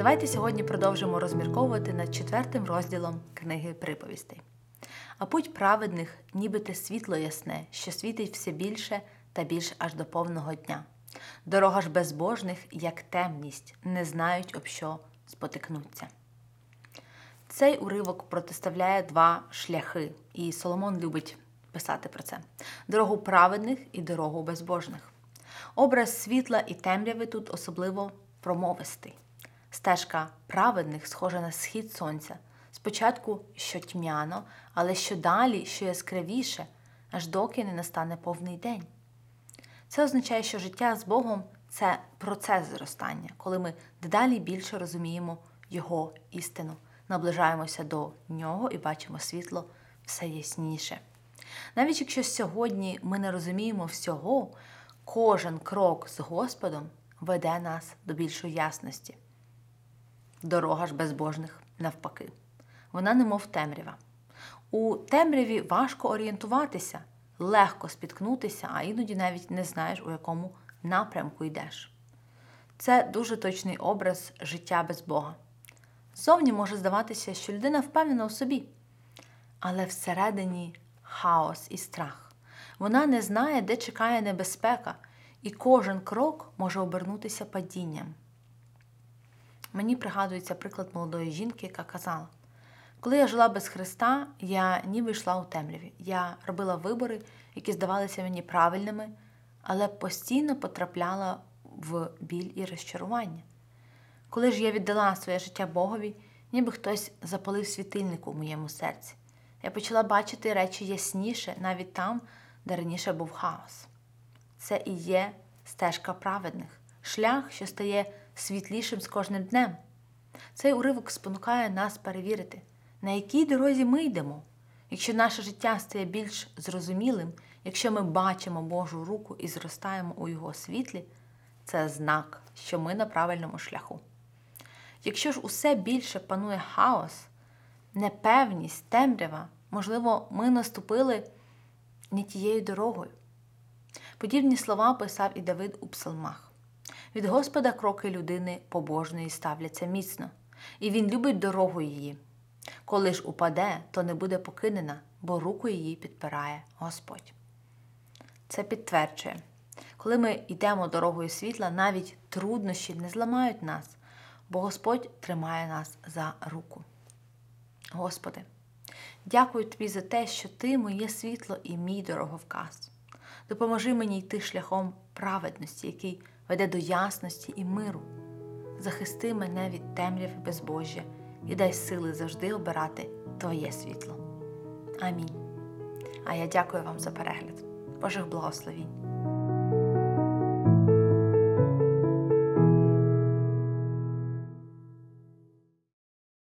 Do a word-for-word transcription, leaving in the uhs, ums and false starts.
Давайте сьогодні продовжимо розмірковувати над четвертим розділом книги Приповістей. А путь праведних, ніби те світло ясне, що світить все більше та більше аж до повного дня. Дорога ж безбожних, як темність, не знають, об що спотикнуться. Цей уривок протиставляє два шляхи, і Соломон любить писати про це. Дорогу праведних і дорогу безбожних. Образ світла і темряви тут особливо промовистий. Стежка праведних схожа на схід сонця. Спочатку що тьмяно, але що далі, що яскравіше, аж доки не настане повний день. Це означає, що життя з Богом – це процес зростання, коли ми дедалі більше розуміємо Його істину, наближаємося до Нього і бачимо світло все ясніше. Навіть якщо сьогодні ми не розуміємо всього, кожен крок з Господом веде нас до більшої ясності. Дорога ж безбожних навпаки. Вона немов темрява. У темряві важко орієнтуватися, легко спіткнутися, а іноді навіть не знаєш, у якому напрямку йдеш. Це дуже точний образ життя без Бога. Ззовні може здаватися, що людина впевнена у собі, але всередині хаос і страх. Вона не знає, де чекає небезпека, і кожен крок може обернутися падінням. Мені пригадується приклад молодої жінки, яка казала: коли я жила без Христа, я ніби йшла у темряві. Я робила вибори, які здавалися мені правильними, але постійно потрапляла в біль і розчарування. Коли ж я віддала своє життя Богові, ніби хтось запалив світильник у моєму серці. Я почала бачити речі ясніше, навіть там, де раніше був хаос. Це і є стежка праведних, шлях, що стає світлішим з кожним днем. Цей уривок спонукає нас перевірити, на якій дорозі ми йдемо. Якщо наше життя стає більш зрозумілим, якщо ми бачимо Божу руку і зростаємо у Його світлі, це знак, що ми на правильному шляху. Якщо ж усе більше панує хаос, непевність, темрява, можливо, ми наступили не тією дорогою. Подібні слова писав і Давид у псалмах. Від Господа кроки людини побожної ставляться міцно, і Він любить дорогу її. Коли ж упаде, то не буде покинена, бо руку її підпирає Господь. Це підтверджує, коли ми йдемо дорогою світла, навіть труднощі не зламають нас, бо Господь тримає нас за руку. Господи, дякую Тобі за те, що Ти моє світло і мій дороговказ. Допоможи мені йти шляхом праведності, який веде до ясності і миру. Захисти мене від темряви безбожжя і дай сили завжди обирати Твоє світло. Амінь. А я дякую вам за перегляд. Божих благословінь.